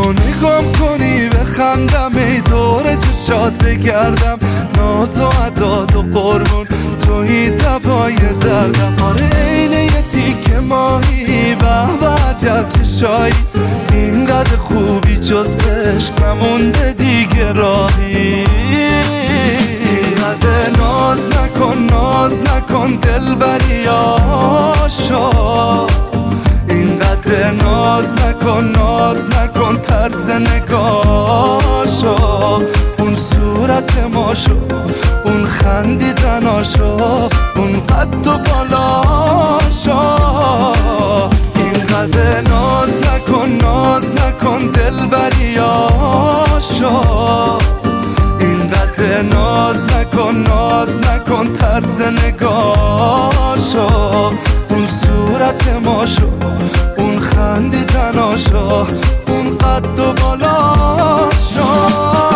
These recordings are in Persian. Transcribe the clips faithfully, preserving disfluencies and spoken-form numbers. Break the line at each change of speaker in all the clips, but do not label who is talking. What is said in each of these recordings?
تو نگام کنی بخندم، ای دور چشات بگردم، ناز و عداد و قربون توی دوای دردم. آره عین یه تیکه ماهی به به عجب چشایی، اینقدر خوبی جز عشق نمونده دیگه راهی. اینقدر ناز نکن ناز نکن دلبری آشا، اینقدر ناز نکن ناز نکن طرز نگاشا، اون صورت ماشو اون خندیدناشو اون قد و بالاشا. اینقدر ناز نکن ناز نکن دلبری آشا، اینقدر ناز نکن ناز نکن طرز نگاشو، اون صورت ماشو اون خندیدناشو اون قد و بالاشا.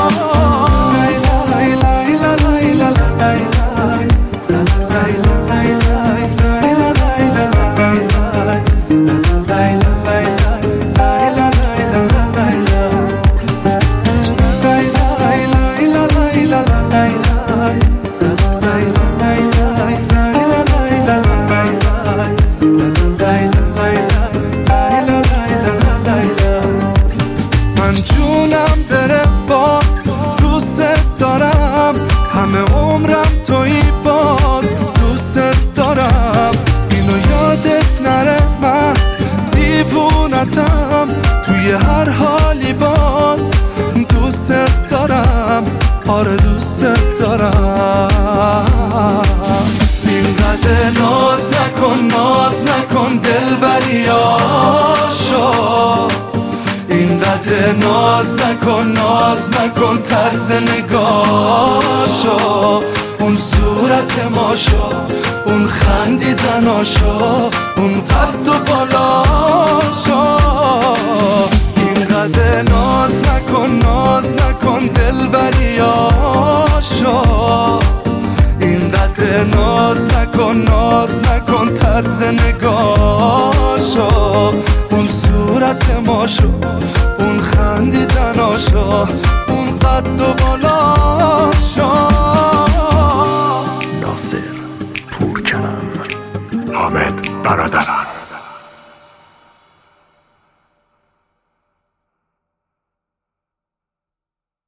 من جونم بره باز دوست دارم، همه عمرم توی باز دوست دارم، اینو یادت نره من دیوونتم، توی هر حالی باز دوست دارم، آره دوست دارم. اینقدر ناز نکن ناز نکن دلبری آشا، اینقدر ناز نکن ناز نکن طرز نگاشو، اون صورت ماشو اون خندیدناشو اون قد و بالاشو. اینقدر ناز نکن ناز نکن دلبری آشا، اینقدر ناز نکن ناز نکن طرز نگاشو، اون صورت ماشو اون خندیدناشو اون قد و بالا.